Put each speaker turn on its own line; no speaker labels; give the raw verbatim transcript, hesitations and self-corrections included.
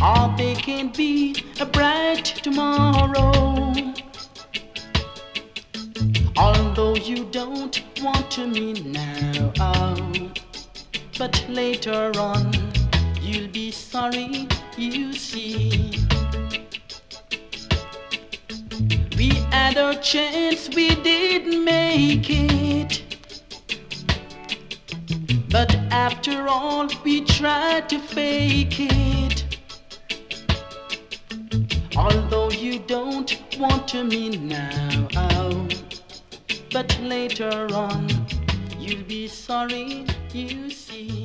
or they can be a bright tomorrow. Although you don't want to me now, oh, but later on you'll be sorry, you see. We had our chance, we didn't make it, but after all we tried to fake it. Although you don't want to me now, oh, but later on you'll be sorry, you see.